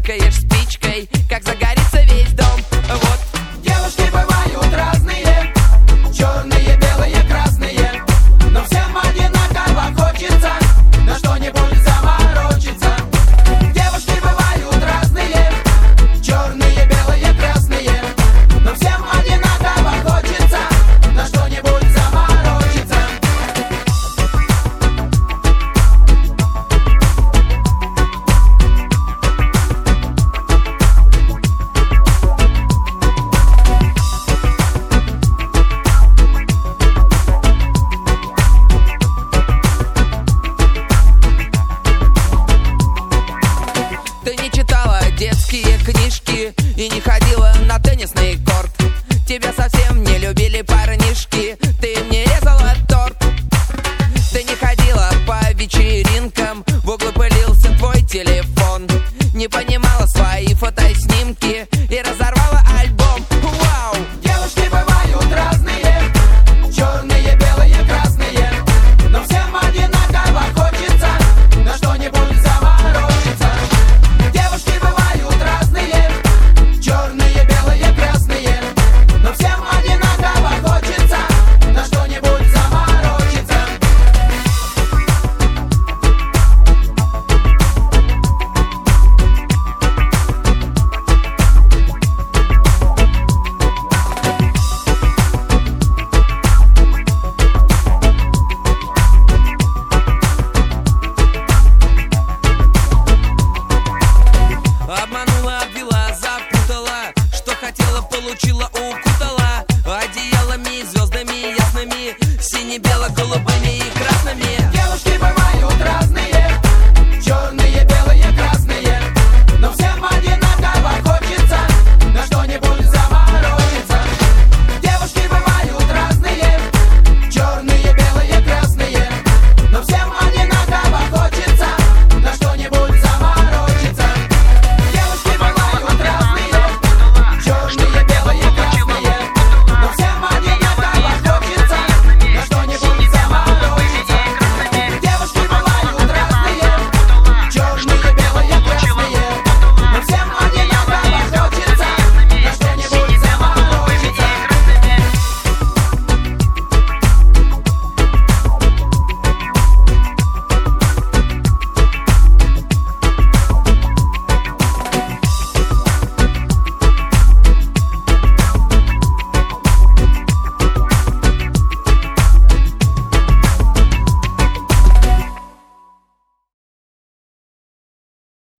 чиркаешь спичкой, как загорится весь дом. Вот. Девушки бывают разные, черные, белые, красные, но всем одинаково хочется на что-нибудь заморочиться. Девушки бывают разные, черные, белые, красные, но всем одинаково хочется на что-нибудь заморочиться. Ты не читала детские книжки и не ходила на теннисный корт. Тебя совсем не любили парнишки, ты мне резала торт. Ты не ходила по вечеринкам, в углу пылился твой телефон. Не понимала свои фотоснимки и разорвала альбом. Вау! Девушки бывают разные, черные, белые, красные, но всем одинаково хочется на что-нибудь заморочиться. Девушки бывают разные, черные, белые, красные, но всем одинаково хочется на что-нибудь заморочиться. Обманула, обвела, запутала, что хотела, получила укол.